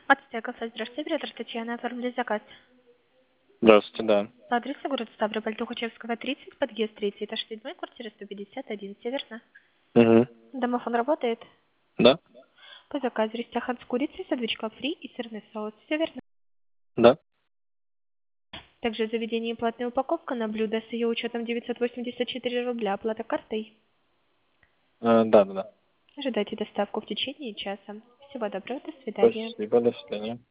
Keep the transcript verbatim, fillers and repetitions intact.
Ацтеков, здравствуйте, оператор Татьяна, оформили заказ. Здравствуйте, да. По адресу город Ставрополь, Тухачевского, тридцать, подъезд третий, этаж седьмой, квартира сто пятьдесят один, северно. Угу. Домофон работает. Да? По заказу рестяхан с курицей, сэндвичка фри и сырный соус, северно. Да? Также в заведении платная упаковка на блюдо с ее учетом девятьсот восемьдесят четыре рубля, оплата картой. Э, да, да, да. Ожидайте доставку в течение часа. Всего доброго, до свидания. Спасибо, до свидания.